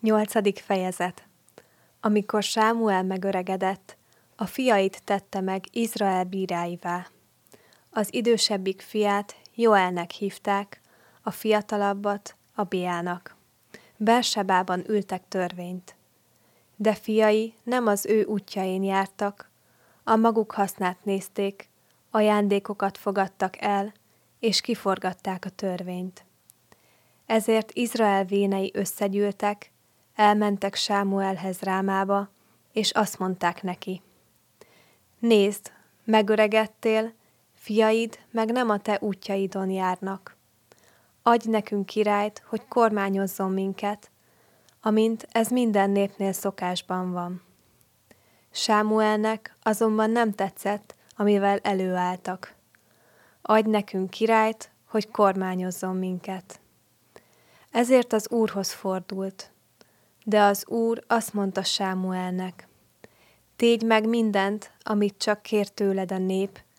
8. fejezet. Amikor Sámuel megöregedett, a fiait tette meg Izrael bíráivá. Az idősebbik fiát Joelnek hívták, a fiatalabbat Abiának. Bersebában ültek törvényt. De fiai nem az ő útjain jártak, a maguk hasznát nézték, ajándékokat fogadtak el, és kiforgatták a törvényt. Ezért Izrael vénei összegyűltek, elmentek Sámuelhez Rámába, és azt mondták neki: Nézd, megöregedtél, fiaid meg nem a te útjaidon járnak. Adj nekünk királyt, hogy kormányozzon minket, amint ez minden népnél szokásban van. Sámuelnek azonban nem tetszett, amivel előálltak. Adj nekünk királyt, hogy kormányozzon minket. Ezért az Úrhoz fordult. De az Úr azt mondta Sámuelnek: Tégy meg mindent, amit csak kér tőled a nép,